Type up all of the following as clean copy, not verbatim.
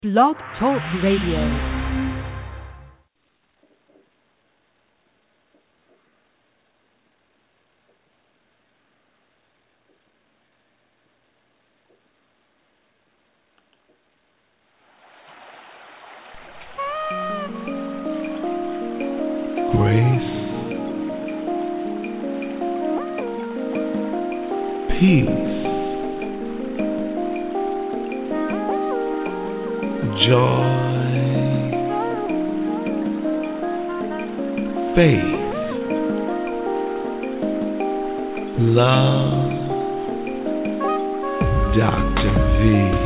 Blog Talk Radio. Grace, peace, joy, faith, love, Dr. V.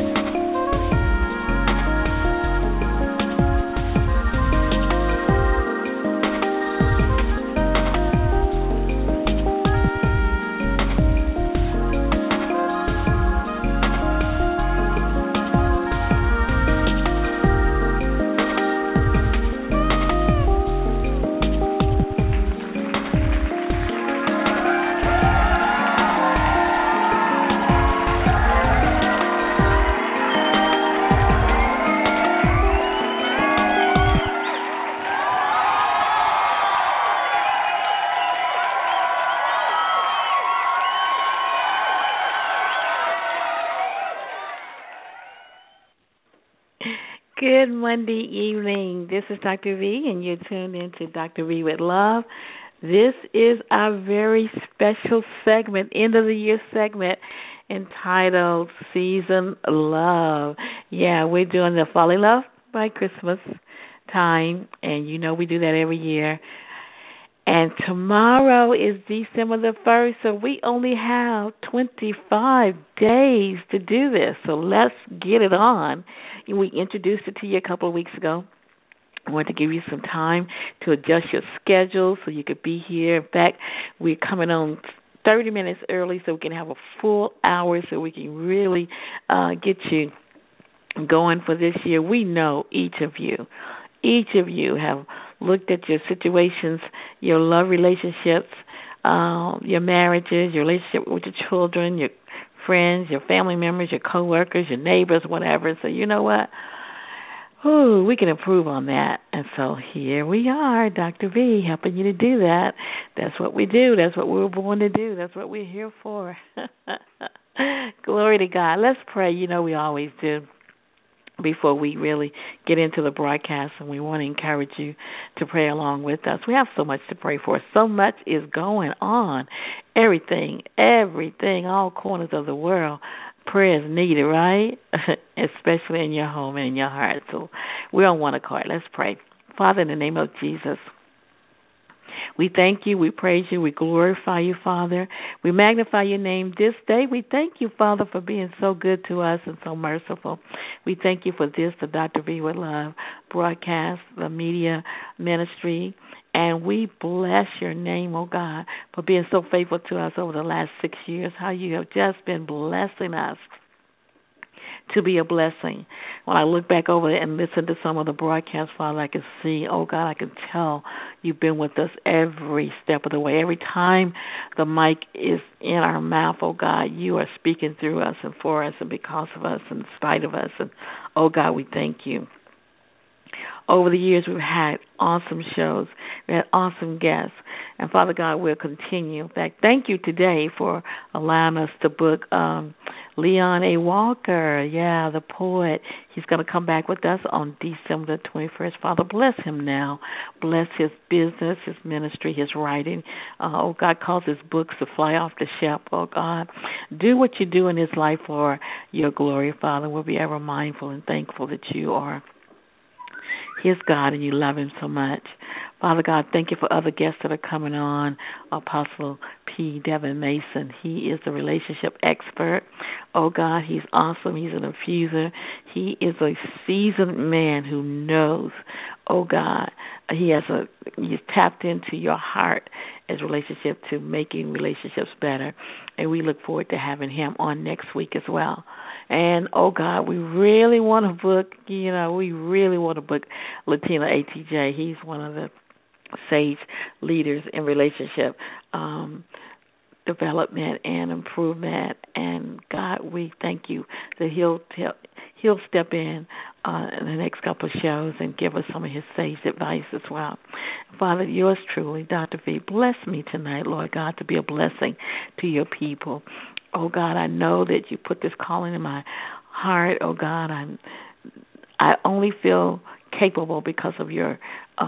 Good Monday evening. This is Dr. V, and you're tuned in to Dr. V with Love. This is our very special segment, end of the year segment, entitled Season Love. Yeah, we're doing the Fall in Love by Christmas time, and you know we do that every year. And tomorrow is December the 1st, so we only have 25 days to do this. So let's get it on. We introduced it to you a couple of weeks ago. I want to give you some time to adjust your schedule so you could be here. In fact, we're coming on 30 minutes early so we can have a full hour so we can really get you going for this year. We know each of you have looked at your situations, your love relationships, your marriages, your relationship with your children, your friends, your family members, your coworkers, your neighbors, whatever. So you know what? Ooh, we can improve on that. And so here we are, Dr. V, helping you to do that. That's what we do. That's what we were born to do. That's what we're here for. Glory to God. Let's pray. You know we always do before we really get into the broadcast, and we want to encourage you to pray along with us. We have so much to pray for. So much is going on. Everything, all corners of the world, prayer is needed, right? Especially in your home and in your heart. So we're on one accord. Let's pray. Father, in the name of Jesus, we thank you, we praise you, we glorify you, Father. We magnify your name this day. We thank you, Father, for being so good to us and so merciful. We thank you for this, the Dr. V with Love broadcast, the media ministry, and we bless your name, oh God, for being so faithful to us over the last 6 years, how you have just been blessing us to be a blessing. When I look back over it and listen to some of the broadcasts, Father, I can see, oh God, I can tell you've been with us every step of the way. Every time the mic is in our mouth, oh God, you are speaking through us and for us and because of us and in spite of us. And oh God, we thank you. Over the years, we've had awesome shows. We had awesome guests. And, Father God, we'll continue. In fact, thank you today for allowing us to book Leon A. Walker, the poet. He's going to come back with us on December the 21st. Father, bless him now. Bless his business, his ministry, his writing. Oh, God, cause his books to fly off the shelf. Oh, God, do what you do in his life for your glory, Father. We'll be ever mindful and thankful that you are his God and you love him so much. Father God, thank you for other guests that are coming on. Apostle P. Devin Mason, he is the relationship expert. Oh God, he's awesome. He's an infuser. He is a seasoned man who knows. Oh God, he's tapped into your heart as relationship to making relationships better. And we look forward to having him on next week as well. And, oh, God, we really want to book, Latina ATJ. He's one of the sage leaders in relationship development and improvement. And, God, we thank you that he'll step in the next couple of shows and give us some of his sage advice as well. Father, yours truly, Dr. V, bless me tonight, Lord God, to be a blessing to your people. Oh, God, I know that you put this calling in my heart. Oh, God, I only feel capable because of your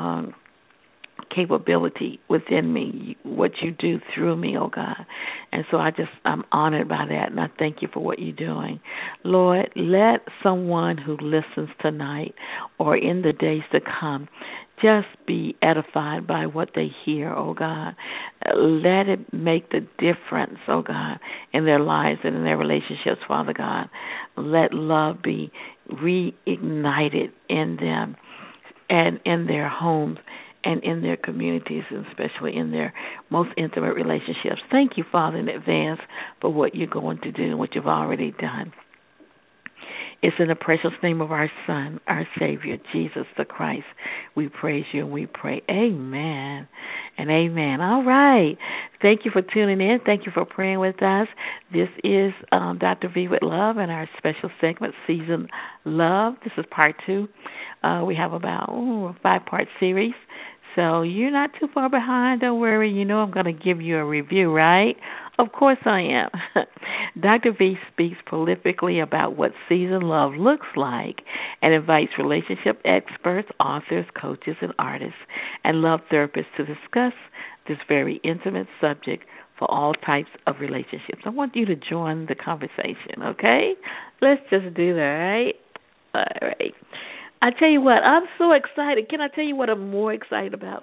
capability within me, what you do through me, oh God. And so I'm honored by that, and I thank you for what you're doing. Lord, let someone who listens tonight or in the days to come just be edified by what they hear, oh God. Let it make the difference, oh God, in their lives and in their relationships, Father God. Let love be reignited in them and in their homes and in their communities, and especially in their most intimate relationships. Thank you, Father, in advance for what you're going to do and what you've already done. It's in the precious name of our Son, our Savior, Jesus the Christ. We praise you and we pray. Amen and amen. All right. Thank you for tuning in. Thank you for praying with us. This is Dr. V with Love and our special segment, Season Love. This is part 2. We have about a 5-part series. So you're not too far behind. Don't worry. You know I'm going to give you a review, right? Of course I am. Dr. V speaks prolifically about what seasoned love looks like and invites relationship experts, authors, coaches, and artists, and love therapists to discuss this very intimate subject for all types of relationships. I want you to join the conversation, okay? Let's just do that, right? All right. I tell you what, I'm so excited. Can I tell you what I'm more excited about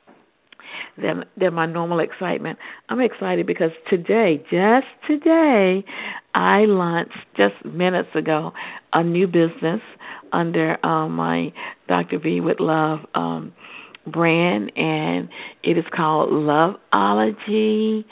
than my normal excitement? I'm excited because just today, I launched just minutes ago a new business under my Dr. V with Love brand, and it is called Loveology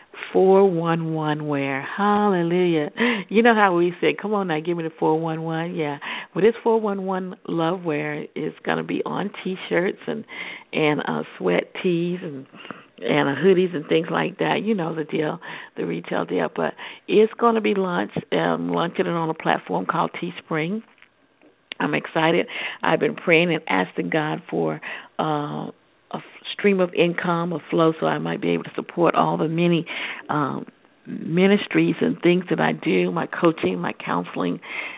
411 wear. Hallelujah. You know how we say, come on now, give me the 411. Yeah. Well, this 411 love wear is going to be on T-shirts and sweat tees and hoodies and things like that. You know the deal, the retail deal. But it's going to be launching it on a platform called Teespring. I'm excited. I've been praying and asking God for a stream of income, a flow, so I might be able to support all the many ministries and things that I do, my coaching, my counseling,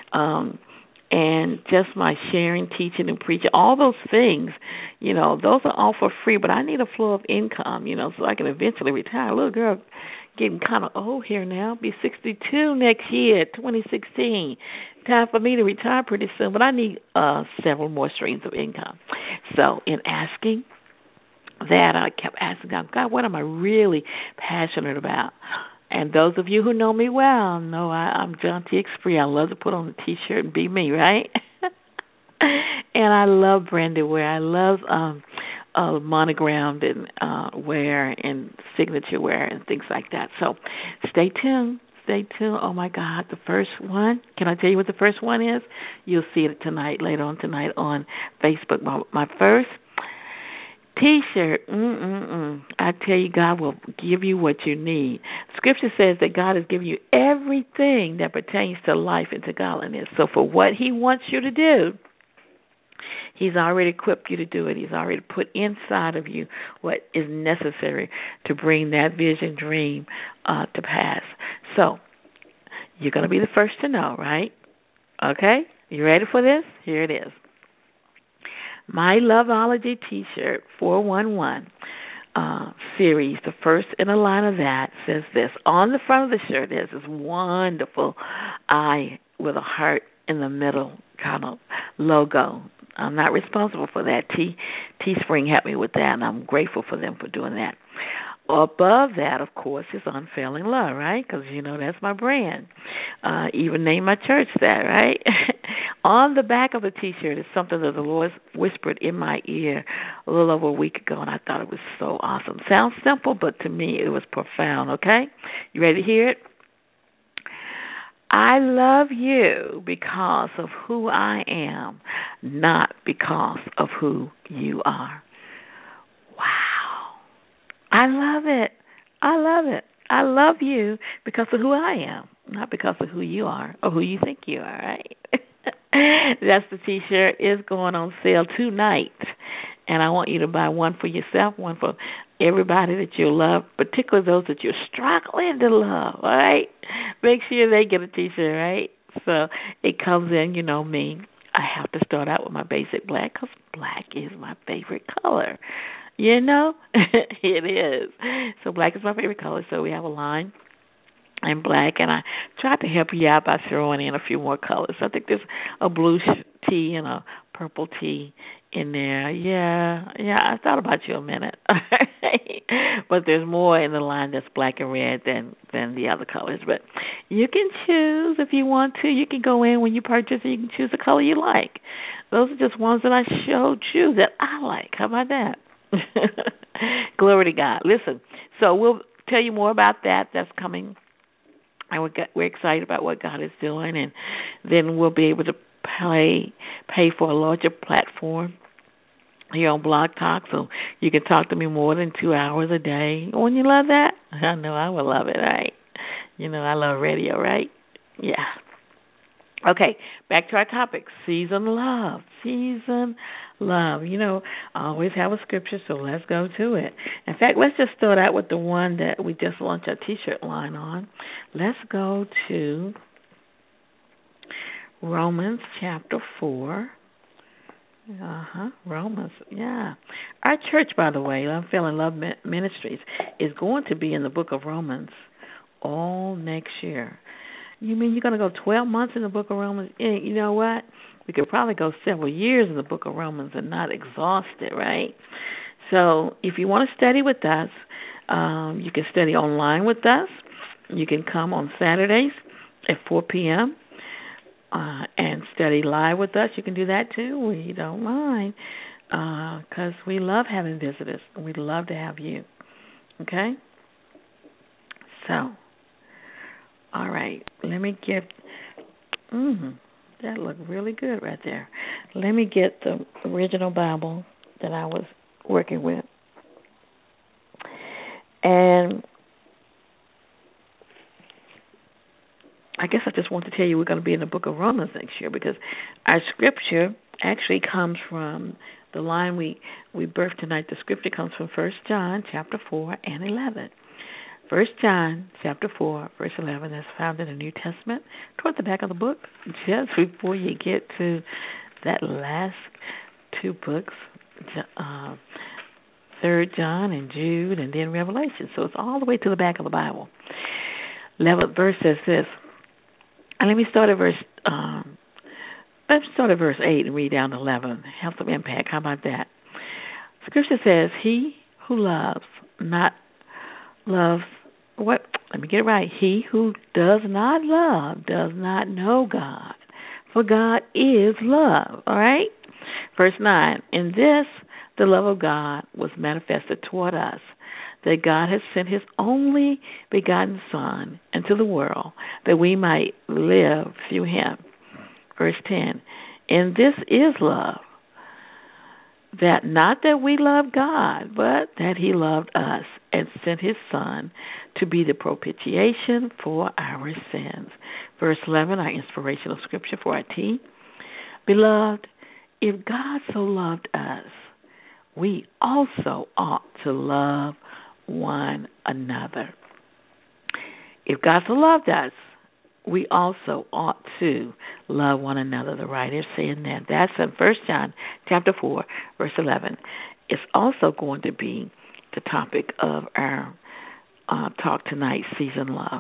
and just my sharing, teaching, and preaching, all those things. You know, those are all for free, but I need a flow of income, you know, so I can eventually retire. Little girl getting kind of old here now, be 62 next year, 2016. Time for me to retire pretty soon, but I need several more streams of income. So in asking that, I kept asking God, what am I really passionate about? And those of you who know me well know I'm Jaunty Expree. I love to put on a T-shirt and be me, right? And I love branded wear. I love monogrammed and wear and signature wear and things like that. So stay tuned. Stay tuned. Oh, my God, the first one. Can I tell you what the first one is? You'll see it later on tonight on Facebook. My first T-shirt, I tell you, God will give you what you need. Scripture says that God has given you everything that pertains to life and to godliness. So for what he wants you to do, he's already equipped you to do it. He's already put inside of you what is necessary to bring that vision, dream to pass. So you're going to be the first to know, right? Okay? You ready for this? Here it is. My Loveology T-shirt 411 series, the first in a line of that, says this. On the front of the shirt, there's this wonderful eye with a heart in the middle kind of logo. I'm not responsible for that. Teespring helped me with that, and I'm grateful for them for doing that. Above that, of course, is Unfailing Love, right? Because, you know, that's my brand. Even named my church that, right? On the back of the T-shirt is something that the Lord whispered in my ear a little over a week ago, and I thought it was so awesome. Sounds simple, but to me it was profound, okay? You ready to hear it? I love you because of who I am, not because of who you are. Wow. I love it. I love it. I love you because of who I am, not because of who you are or who you think you are, right? That's the T-shirt is going on sale tonight, and I want you to buy one for yourself, one for everybody that you love, particularly those that you're struggling to love. All right, make sure they get a T-shirt. Right, so it comes in. You know me. I have to start out with my basic black because black is my favorite color. You know, it is. So black is my favorite color. So we have a line in black, and I tried to help you out by throwing in a few more colors. I think there's a blue tee and a purple tee in there. Yeah, I thought about you a minute. But there's more in the line that's black and red than the other colors. But you can choose if you want to. You can go in when you purchase and you can choose the color you like. Those are just ones that I showed you that I like. How about that? Glory to God. Listen, so we'll tell you more about that. That's coming. And we're excited about what God is doing, and then we'll be able to pay for a larger platform here on Blog Talk, so you can talk to me more than 2 hours a day. Wouldn't you love that? I know I would love it, right? You know I love radio, right? Yeah. Okay, back to our topic, season love. Season love. You know, I always have a scripture, so let's go to it. In fact, let's just start out with the one that we just launched our T-shirt line on. Let's go to Romans chapter 4. Romans, yeah. Our church, by the way, Unfailing Love Ministries, is going to be in the book of Romans all next year. You mean you're going to go 12 months in the book of Romans? You know what? We could probably go several years in the book of Romans and not exhaust it, right? So if you want to study with us, you can study online with us. You can come on Saturdays at 4 p.m. And study live with us. You can do that too. We don't mind because we love having visitors. We'd love to have you. Okay? So, all right. Let me get, that looked really good right there. Let me get the original Bible that I was working with. And I guess I just want to tell you we're going to be in the book of Romans next year because our scripture actually comes from the line we birthed tonight. The scripture comes from 1 John chapter 4 and 11. 1 John chapter 4, verse 11, that's found in the New Testament, toward the back of the book, just before you get to that last two books, 3 John and Jude, and then Revelation. So it's all the way to the back of the Bible. 11th verse says this. And let me start at verse 8 and read down to 11. Have some impact. How about that? Scripture says, he who loves not loves what? Let me get it right. He who does not love does not know God, for God is love. All right? Verse 9, in this the love of God was manifested toward us, that God has sent his only begotten Son into the world, that we might live through him. Verse 10, and this is love, that not that we love God, but that he loved us and sent his Son to be the propitiation for our sins. Verse 11, our inspirational scripture for our tea. Beloved, if God so loved us, we also ought to love one another. If God so loved us, we also ought to love one another. The writer is saying that. That's in 1 John chapter 4, verse 11. It's also going to be the topic of our talk tonight, season love.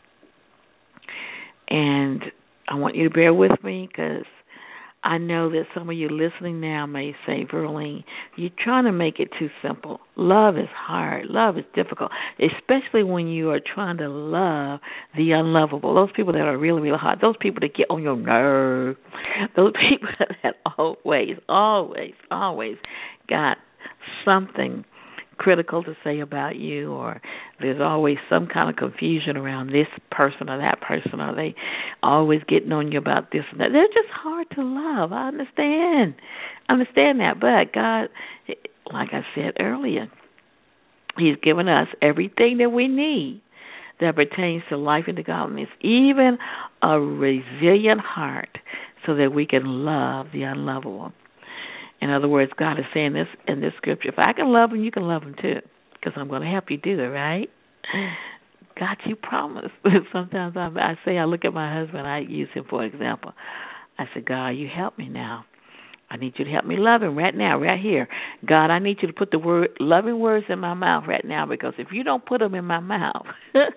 And I want you to bear with me because I know that some of you listening now may say, Verlene, you're trying to make it too simple. Love is hard. Love is difficult, especially when you are trying to love the unlovable. Those people that are really, really hard. Those people that get on your nerve. Those people that always got something critical to say about you, or there's always some kind of confusion around this person or that person, or they always getting on you about this and that. They're just hard to love. I understand that, but God, like I said earlier, he's given us everything that we need that pertains to life and to godliness, even a resilient heart. so that we can love the unlovable. In other words, God is saying this in this scripture: if I can love them, you can love them too, because I'm going to help you do it, right? God, you promised. Sometimes I look at my husband, I use him for example. I said, God, you help me now. I need you to help me love him right now, right here. God, I need you to put the loving words in my mouth right now, because if you don't put them in my mouth,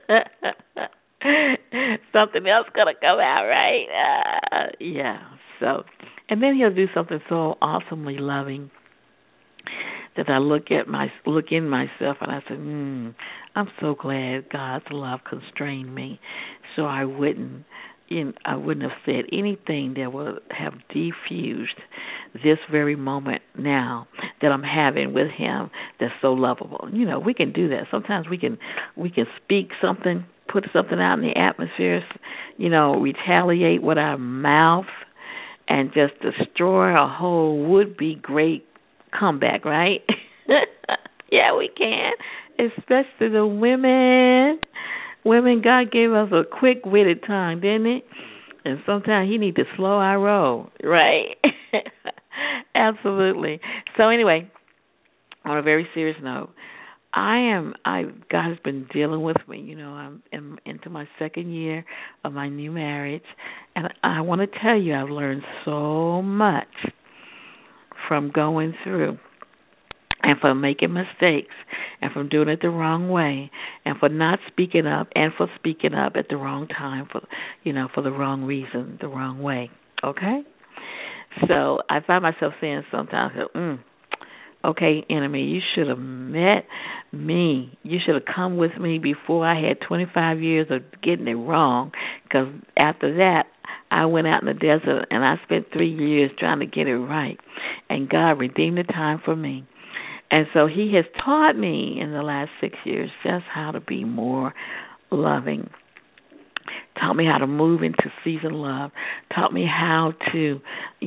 something else going to come out, right? Yeah. So, and then he'll do something so awesomely loving that I look in myself and I said, I'm so glad God's love constrained me, so I wouldn't have said anything that would have defused this very moment now that I'm having with him that's so lovable. You know, we can do that. Sometimes we can speak something, put something out in the atmosphere, you know, retaliate with our mouth and just destroy a whole would-be great comeback, right? Yeah, we can, especially the women. Women, God gave us a quick-witted tongue, didn't he? And sometimes he needs to slow our roll, right? Absolutely. So anyway, on a very serious note, God has been dealing with me. You know, I'm into my second year of my new marriage, and I want to tell you I've learned so much from going through and from making mistakes and from doing it the wrong way and for not speaking up and for speaking up at the wrong time for the wrong reason, the wrong way. Okay? So I find myself saying sometimes, okay, enemy, you should have met me. You should have come with me before I had 25 years of getting it wrong, because after that, I went out in the desert and I spent 3 years trying to get it right. And God redeemed the time for me. And so he has taught me in the last 6 years just how to be more loving. Taught me how to move into seasoned love. Taught me how to,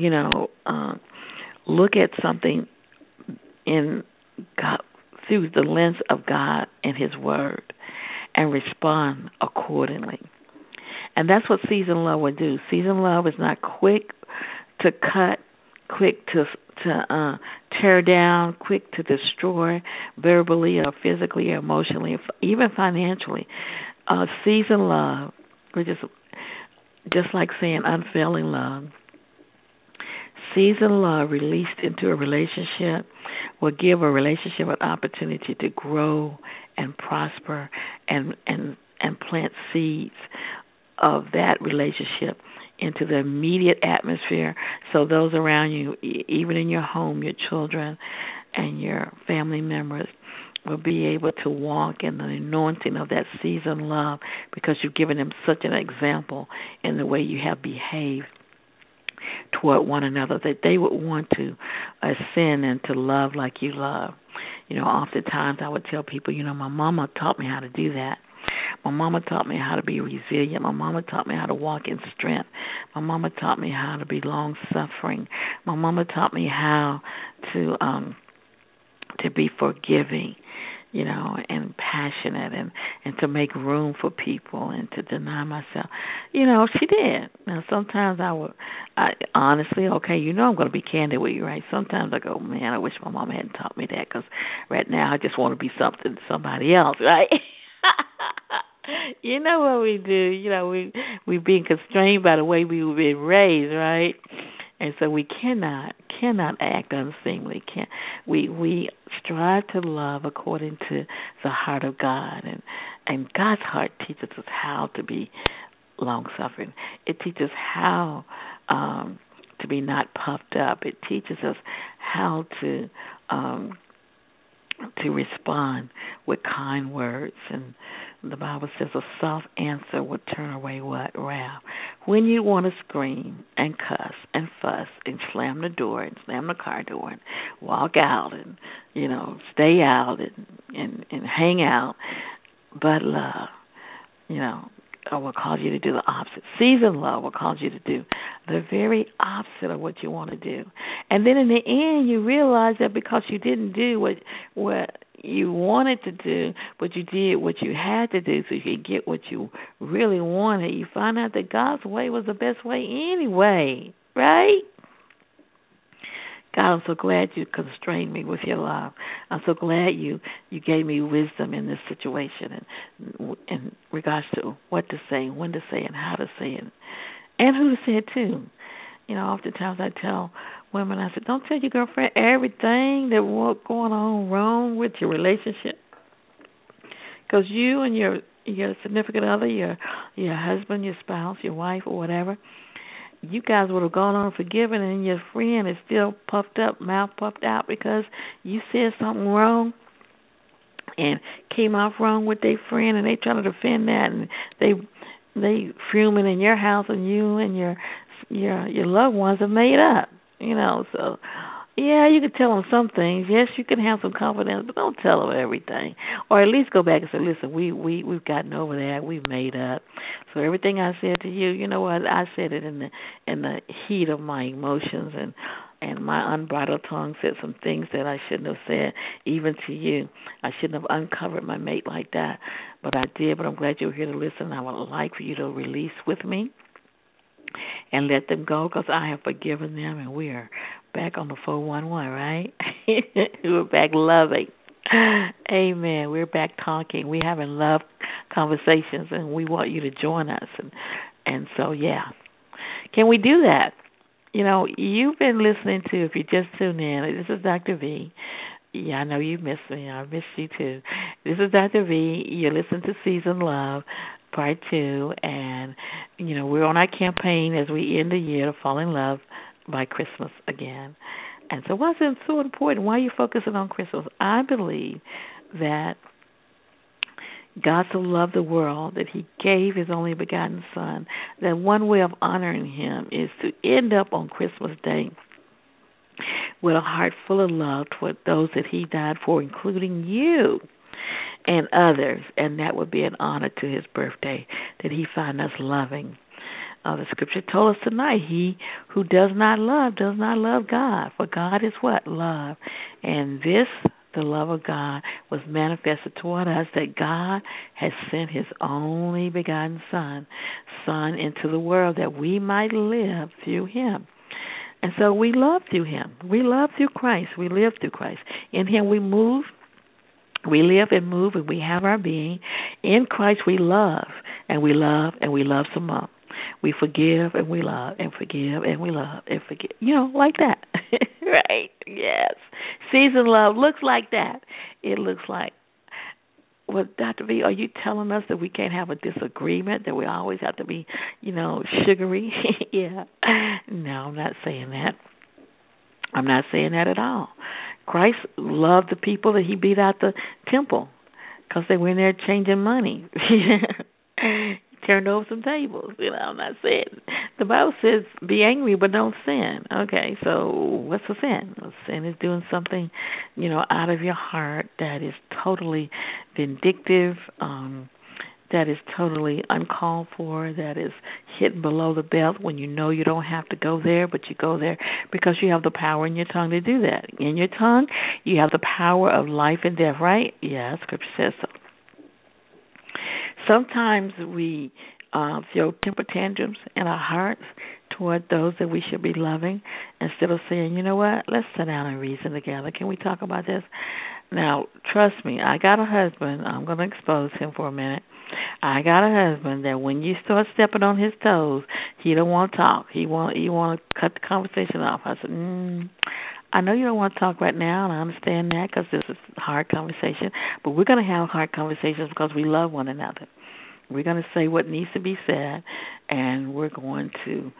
look at something in God, through the lens of God and his word, and respond accordingly. And that's what seasoned love would do. Seasoned love is not quick to cut, quick to tear down, quick to destroy, verbally or physically or emotionally, even financially. Seasoned love, which is just like saying unfailing love. Seasoned love released into a relationship will give a relationship an opportunity to grow and prosper and plant seeds of that relationship into the immediate atmosphere, so those around you, even in your home, your children and your family members, will be able to walk in the anointing of that seasoned love, because you've given them such an example in the way you have behaved toward one another, that they would want to ascend and to love like you love. Oftentimes I would tell people, my mama taught me how to do that. My mama taught me how to be resilient. My mama taught me how to walk in strength. My mama taught me how to be long-suffering. My mama taught me how to be forgiving, and passionate, and to make room for people and to deny myself. She did. Now, sometimes I honestly, okay, I'm going to be candid with you, right? Sometimes I go, man, I wish my mama hadn't taught me that, because right now I just want to be somebody else, right? You know what we do. We're being constrained by the way we were being raised, right? And so we cannot act unseemly. We strive to love according to the heart of God, and God's heart teaches us how to be long-suffering. It teaches how to be not puffed up. It teaches us how to respond with kind words. And the Bible says a soft answer will turn away what? Wrath. When you want to scream and cuss and fuss and slam the door and slam the car door and walk out and, stay out and hang out, but love, will cause you to do the opposite. Seasoned love will cause you to do the very opposite of what you want to do. And then in the end, you realize that because you didn't do what you wanted to do, but you did what you had to do so you could get what you really wanted, you find out that God's way was the best way anyway. right? God, I'm so glad you constrained me with your love. I'm so glad you gave me wisdom in this situation and in regards to what to say, when to say, and how to say it, and who to say it to. You know, oftentimes I tell women, I said, don't tell your girlfriend everything that what's going on wrong with your relationship, because you and your significant other, your husband, your spouse, your wife, or whatever, you guys would have gone on forgiving, and your friend is still puffed up, mouth puffed out because you said something wrong and came off wrong with their friend, and they trying to defend that, and they fuming in your house, and you and your loved ones are made up, you know. So yeah, you can tell them some things. Yes, you can have some confidence, but don't tell them everything. Or at least go back and say, listen, we've gotten over that. We've made up. So everything I said to you, you know what? I said it in the heat of my emotions, and my unbridled tongue said some things that I shouldn't have said, even to you. I shouldn't have uncovered my mate like that, but I did. But I'm glad you were here to listen. I would like for you to release with me and let them go, because I have forgiven them, and we are back on the 411, right? We're back loving. Amen. We're back talking. We're having love conversations, and we want you to join us. And so, yeah. Can we do that? You know, you've been listening to, if you just tuned in, this is Dr. V. Yeah, I know you missed me. I missed you too. This is Dr. V. You're listening to Season Love, Part 2. And, you know, we're on our campaign as we end the year to fall in love by Christmas again. And so why is it so important? Why are you focusing on Christmas? I believe that God so loved the world that he gave his only begotten Son, that one way of honoring him is to end up on Christmas Day with a heart full of love toward those that he died for, including you and others. And that would be an honor to his birthday, that he find us loving. The scripture told us tonight, he who does not love God. For God is what? Love. And this, the love of God, was manifested toward us, that God has sent his only begotten Son into the world, that we might live through him. And so we love through him. We love through Christ. We live through Christ. In him we move, we live and move, and we have our being. In Christ we love, and we love, and we love some more. We forgive and we love, and forgive and we love, and forgive. You know, like that. Right? Yes. Season love looks like that. It looks like, well, Dr. V, are you telling us that we can't have a disagreement, that we always have to be, you know, sugary? Yeah. No, I'm not saying that. I'm not saying that at all. Christ loved the people that he beat out the temple because they were in there changing money. Turned over some tables. You know, I'm not saying. The Bible says be angry but don't sin. Okay, so what's a sin? A sin is doing something, you know, out of your heart that is totally vindictive, that is totally uncalled for, that is hitting below the belt when you know you don't have to go there, but you go there because you have the power in your tongue to do that. In your tongue, you have the power of life and death, right? Yeah, Scripture says so. Sometimes we throw temper tantrums in our hearts toward those that we should be loving, instead of saying, you know what, let's sit down and reason together. Can we talk about this? Now, trust me, I got a husband. I'm going to expose him for a minute. I got a husband that when you start stepping on his toes, he don't want to talk. He want to cut the conversation off. I said, I know you don't want to talk right now, and I understand that because this is a hard conversation, but we're going to have hard conversations because we love one another. We're going to say what needs to be said, and we're going to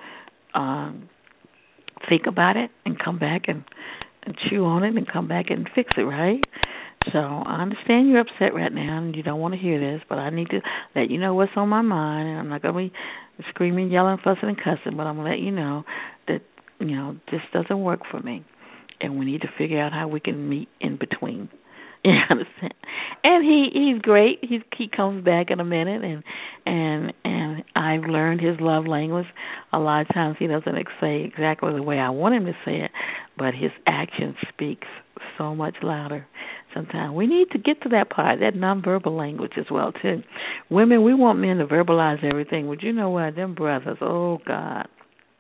think about it and come back and chew on it and come back and fix it, right? So I understand you're upset right now and you don't want to hear this, but I need to let you know what's on my mind, and I'm not going to be screaming, yelling, fussing, and cussing, but I'm going to let you know that, you know, this doesn't work for me. And we need to figure out how we can meet in between. You understand? And he's great. He comes back in a minute, and I've learned his love language. A lot of times he doesn't say exactly the way I want him to say it, but his action speaks so much louder. Sometimes we need to get to that part, that nonverbal language as well too. Women, we want men to verbalize everything. Would you know what? Them brothers, oh God.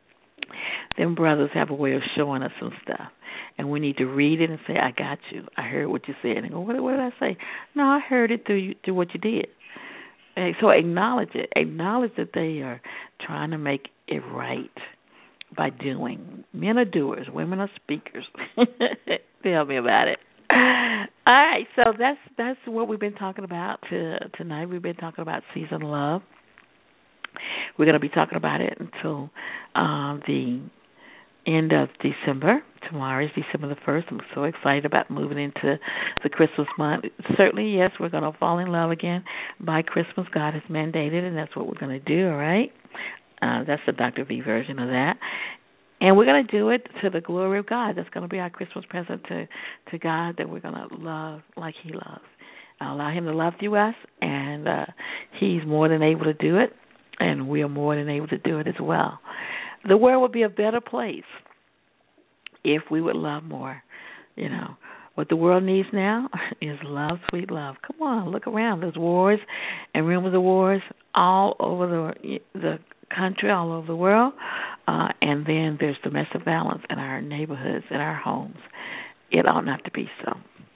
Them brothers have a way of showing us some stuff. And we need to read it and say, I got you. I heard what you said. And go, what did I say? No, I heard it through what you did. And so acknowledge it. Acknowledge that they are trying to make it right by doing. Men are doers. Women are speakers. Tell me about it. All right, so that's what we've been talking about tonight. We've been talking about season love. We're going to be talking about it until the end of December. Tomorrow is December the 1st. I'm so excited about moving into the Christmas month. Certainly, yes, we're going to fall in love again by Christmas. God has mandated, and that's what we're going to do, all right? That's the Dr. V version of that. And we're going to do it to the glory of God. That's going to be our Christmas present to God, that we're going to love like He loves. Allow Him to love through us, and He's more than able to do it, and we are more than able to do it as well. The world would be a better place if we would love more. You know, what the world needs now is love, sweet love. Come on, look around. There's wars and rumors of wars all over the country, all over the world. And then there's domestic violence in our neighborhoods, in our homes. It ought not to be so.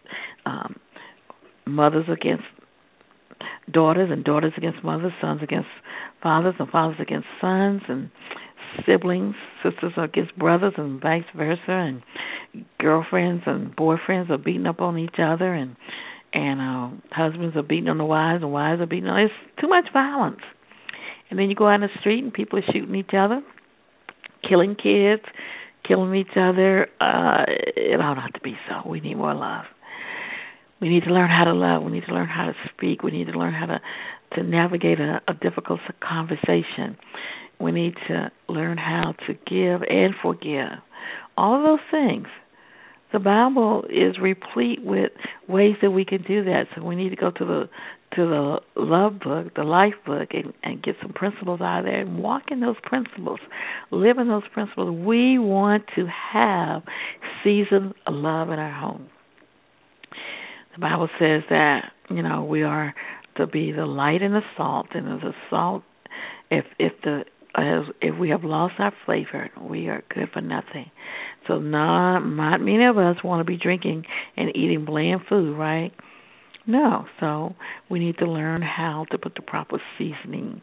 Mothers against daughters, and daughters against mothers, sons against fathers, and fathers against sons, and siblings, sisters against brothers, and vice versa, and girlfriends and boyfriends are beating up on each other, and husbands are beating on the wives, and wives are beating on. It's too much violence. And then you go out in the street, and people are shooting each other, killing kids, killing each other. It ought not to be so. We need more love. We need to learn how to love. We need to learn how to speak. We need to learn how to navigate a difficult conversation. We need to learn how to give and forgive. All of those things. The Bible is replete with ways that we can do that. So we need to go to the love book, the life book, and get some principles out of there and walk in those principles, live in those principles. We want to have seasons of love in our home. The Bible says that, we are to be the light and the salt, and as a salt, if we have lost our flavor, we are good for nothing. So not many of us want to be drinking and eating bland food, right? No. So we need to learn how to put the proper season,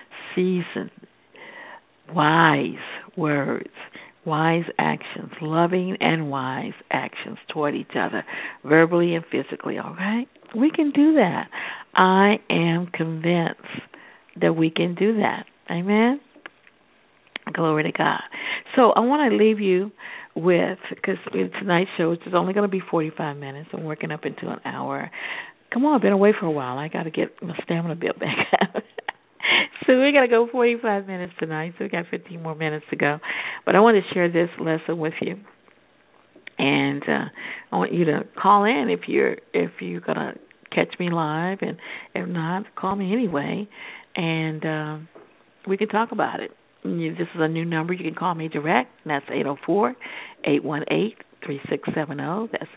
wise words, wise actions, loving and wise actions toward each other, verbally and physically, all right? We can do that. I am convinced that we can do that. Amen? Glory to God. So I want to leave you with, because tonight's show is only going to be 45 minutes. I'm working up into an hour. Come on, I've been away for a while. I got to get my stamina built back up. So we're going to go 45 minutes tonight, so we got 15 more minutes to go. But I want to share this lesson with you. And I want you to call in if you're going to catch me live, and if not, call me anyway, and we can talk about it. This is a new number. You can call me direct, and that's 804-818-3670. That's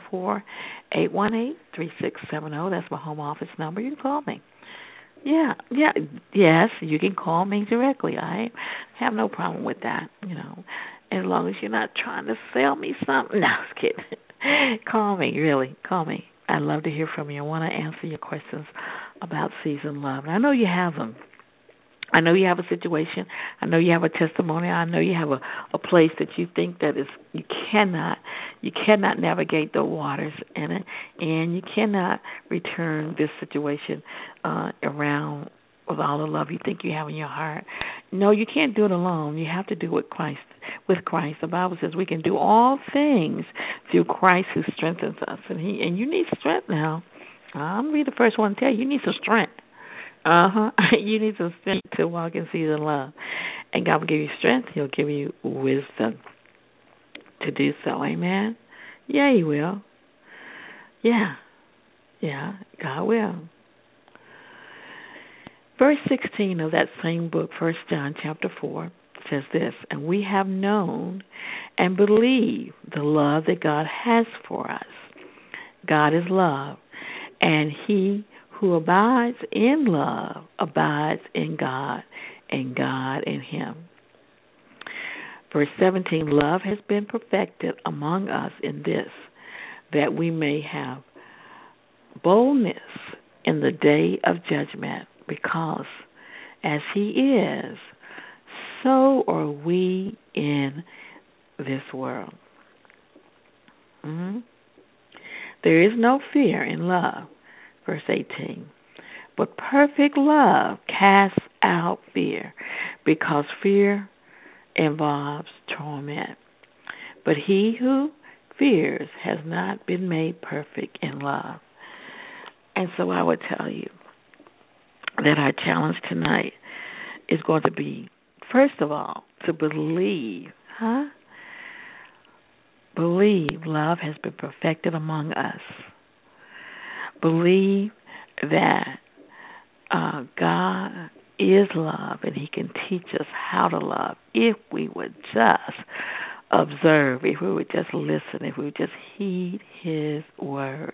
804-818-3670. That's my home office number. You can call me. Yes, you can call me directly. I have no problem with that, as long as you're not trying to sell me something. No, I was kidding. Call me, really. Call me. I'd love to hear from you. I want to answer your questions about season love. And I know you have them. I know you have a situation. I know you have a testimony. I know you have a place that you think that you cannot navigate the waters in it, and you cannot return this situation around with all the love you think you have in your heart. No, you can't do it alone. You have to do it with Christ. The Bible says we can do all things through Christ who strengthens us, and you need strength now. I'm gonna be the first one to tell you, you need some strength. You need some strength to walk in season love. And God will give you strength. He'll give you wisdom to do so. Amen? Yeah, He will. Yeah, God will. Verse 16 of that same book, 1 John chapter 4, says this, and we have known and believed the love that God has for us. God is love, and He who abides in love abides in God, and God in him. Verse 17, love has been perfected among us in this, that we may have boldness in the day of judgment, because as he is, so are we in this world. There is no fear in love, verse 18. But perfect love casts out fear, because fear involves torment. But he who fears has not been made perfect in love. And so I would tell you that our challenge tonight is going to be, first of all, to believe, Believe love has been perfected among us. Believe that God is love, and he can teach us how to love if we would just observe, if we would just listen, if we would just heed his word.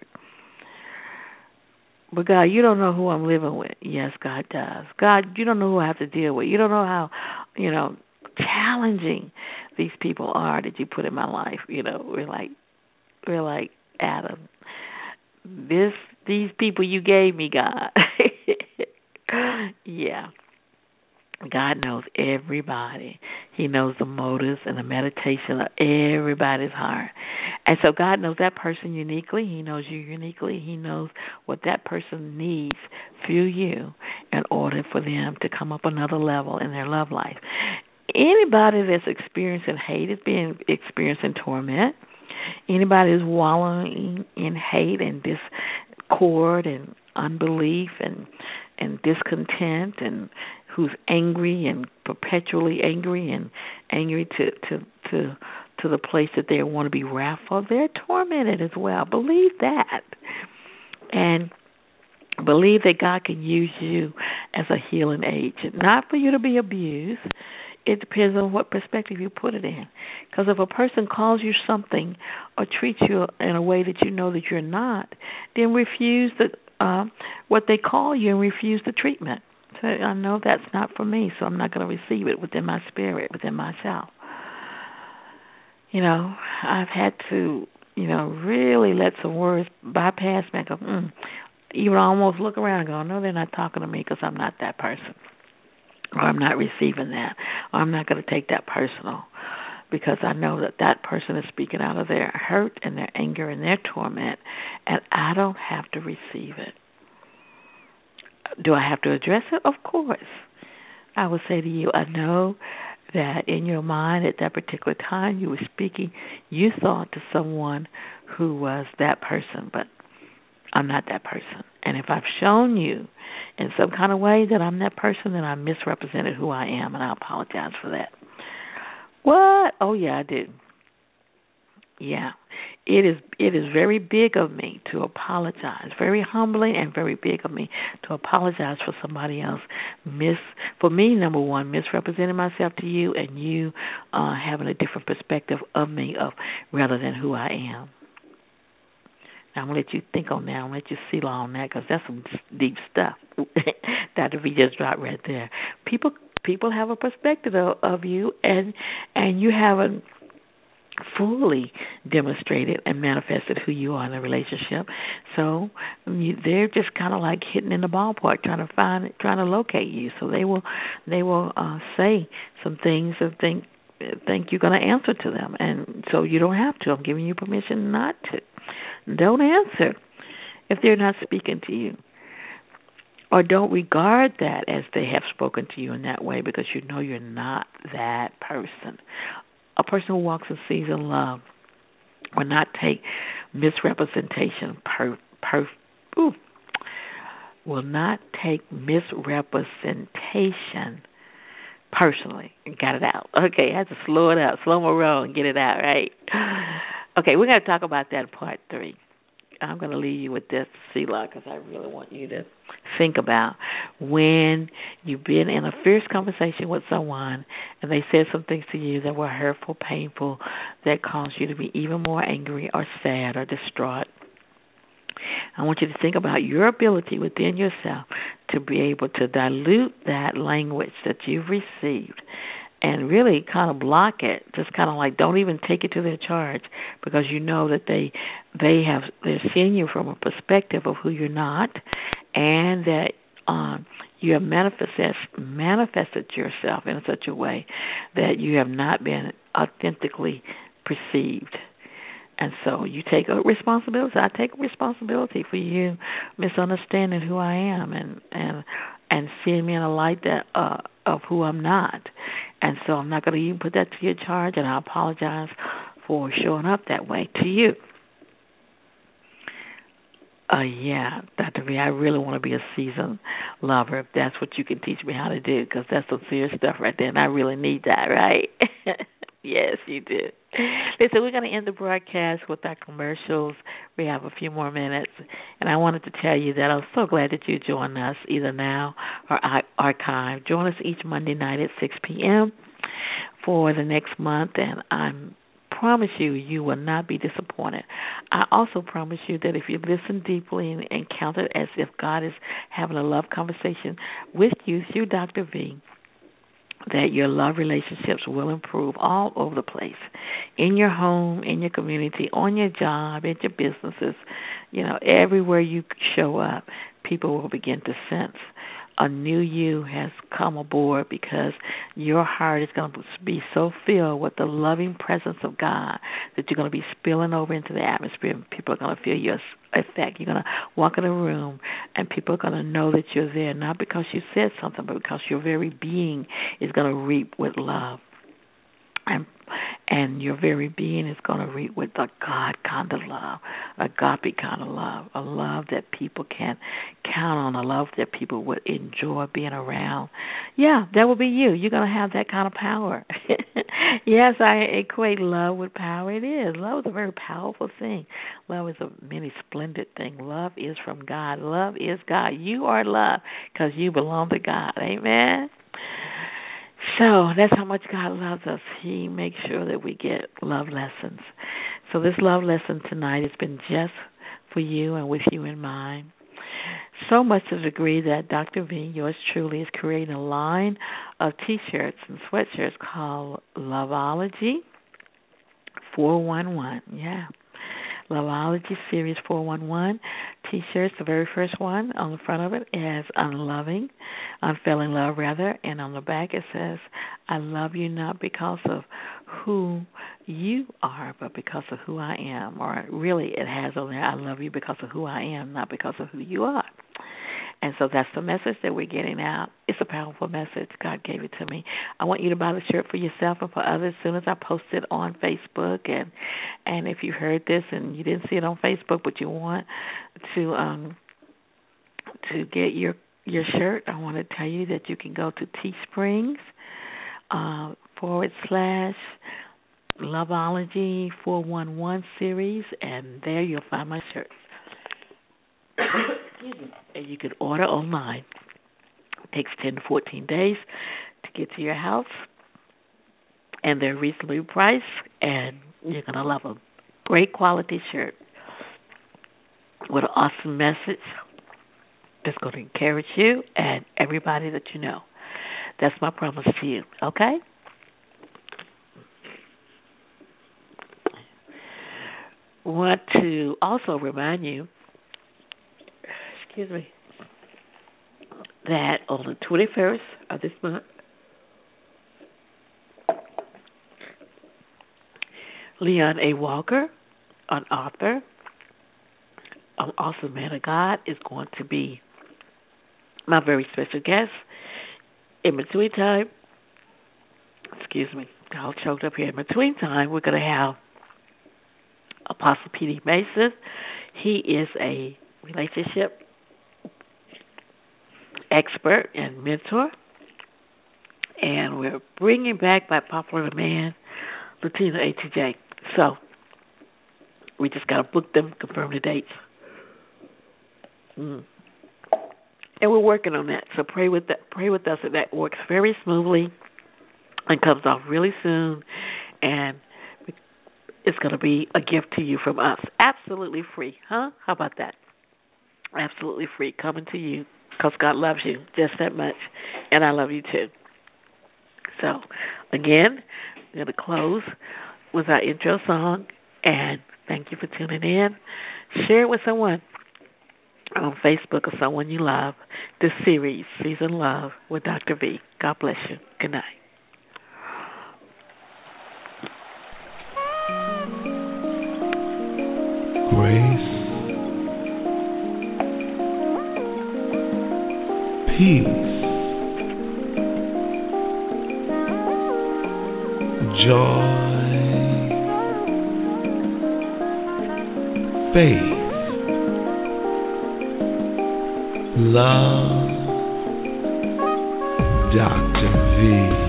But God, you don't know who I'm living with. Yes, God does. God, you don't know who I have to deal with. You don't know how, challenging these people are that you put in my life. We're like Adam. These people you gave me, God. Yeah. God knows everybody. He knows the motives and the meditation of everybody's heart. And so God knows that person uniquely. He knows you uniquely. He knows what that person needs through you in order for them to come up another level in their love life. Anybody that's experiencing hate is experiencing torment. Anybody who's wallowing in hate and discord and unbelief and discontent, and who's angry and perpetually angry and angry to the place that they want to be wrathful, they're tormented as well. Believe that. And believe that God can use you as a healing agent, not for you to be abused. It depends on what perspective you put it in. Because if a person calls you something or treats you in a way that you know that you're not, then refuse what they call you and refuse the treatment. So I know that's not for me, so I'm not going to receive it within my spirit, within myself. I've had to, really let some words bypass me. I go, even almost look around and go, no, they're not talking to me because I'm not that person. Or I'm not receiving that. Or I'm not going to take that personal, because I know that person is speaking out of their hurt and their anger and their torment, and I don't have to receive it. Do I have to address it? Of course. I would say to you, I know that in your mind at that particular time you were speaking, you thought to someone who was that person, but I'm not that person. And if I've shown you in some kind of way that I'm that person, then I misrepresented who I am, and I apologize for that. What? Oh, yeah, I did. Yeah. It is very big of me to apologize, very humbling and very big of me to apologize for somebody else for me, number one, misrepresenting myself to you, and you having a different perspective of me rather than who I am. Now, I'm going to let you think on that. I'm going to let you seal on that, because that's some deep stuff that we just dropped right there. People have a perspective of you, and you haven't fully demonstrated and manifested who you are in a relationship. So they're just kind of like hitting in the ballpark, trying to locate you. So they will say some things and think you're going to answer to them, and so you don't have to. I'm giving you permission not to. Don't answer if they're not speaking to you, or don't regard that as they have spoken to you in that way, because you know you're not that person. A person who walks in season love will not take misrepresentation will not take misrepresentation personally. Got it out. Okay, I have to slow it up, slow my roll and get it out, right? Okay, we're going to talk about that in part 3. I'm going to leave you with this, Selah, because I really want you to think about when you've been in a fierce conversation with someone and they said some things to you that were hurtful, painful, that caused you to be even more angry or sad or distraught. I want you to think about your ability within yourself to be able to dilute that language that you've received and really kind of block it. Just kind of like don't even take it to their charge, because you know that they're seeing you from a perspective of who you're not, and that you have manifested yourself in such a way that you have not been authentically perceived. And so you take a responsibility. I take responsibility for you misunderstanding who I am and seeing me in a light that of who I'm not. And so I'm not going to even put that to your charge, and I apologize for showing up that way to you. Yeah, Dr. V, I really want to be a seasoned lover, if that's what you can teach me how to do, because that's some serious stuff right there, and I really need that, right? Yes, you do. Listen, we're going to end the broadcast with our commercials. We have a few more minutes, and I wanted to tell you that I'm so glad that you joined us either now or archive. Join us each Monday night at 6 p.m. for the next month, and I promise you will not be disappointed. I also promise you that if you listen deeply and count it as if God is having a love conversation with you through Dr. V, that your love relationships will improve all over the place, in your home, in your community, on your job, at your businesses, everywhere you show up, people will begin to sense a new you has come aboard, because your heart is going to be so filled with the loving presence of God that you're going to be spilling over into the atmosphere, and people are going to feel your effect. You're going to walk in a room, and people are going to know that you're there, not because you said something, but because your very being is going to reap with love. And your very being is going to reap with a God kind of love, agape kind of love, a love that people can count on, a love that people would enjoy being around. Yeah, that will be you. You're going to have that kind of power. Yes, I equate love with power. It is. Love is a very powerful thing. Love is a many splendid thing. Love is from God. Love is God. You are love because you belong to God. Amen. So that's how much God loves us. He makes sure that we get love lessons. So this love lesson tonight has been just for you and with you in mind. So much to the degree that Dr. V, yours truly, is creating a line of T-shirts and sweatshirts called Loveology 411. Yeah. Loveology Series 411 T-shirts. The very first one on the front of it is unfailing love, and on the back it says, I love you not because of who you are, but because of who I am. Or really it has on there, I love you because of who I am, not because of who you are. And so that's the message that we're getting out. It's a powerful message. God gave it to me. I want you to buy the shirt for yourself and for others as soon as I post it on Facebook. And if you heard this and you didn't see it on Facebook, but you want to get your shirt, I want to tell you that you can go to Teesprings / Loveology 411 series, and there you'll find my shirts. And you can order online. It takes 10 to 14 days to get to your house, and they're reasonably priced, and you're going to love them. Great quality shirt with an awesome message that's going to encourage you and everybody that you know. That's my promise to you, okay? Want to also remind you, that on the 21st of this month, Leon A. Walker, an author, an awesome man of God, is going to be my very special guest. In between time, I all choked up here. In between time, we're going to have Apostle P.D. Mason. He is a relationship expert and mentor, and we're bringing back by popular demand Latina ATJ. So we just got to book them, confirm the dates, and we're working on that. So pray with us that that works very smoothly and comes off really soon, and it's going to be a gift to you from us, absolutely free, huh? How about that? Absolutely free, coming to you. Because God loves you just that much, and I love you too. So, again, we're going to close with our intro song, and thank you for tuning in. Share it with someone on Facebook or someone you love. This series, Season Love with Dr. V. God bless you. Good night. Grace, peace, joy, faith, love, Dr. V.